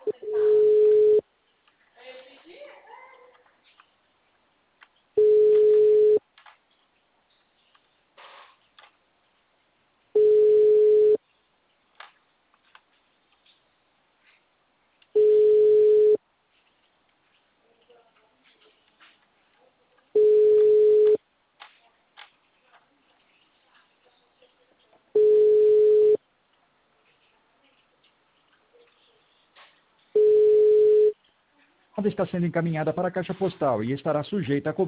Está sendo encaminhada para a caixa postal e estará sujeita a cobrança.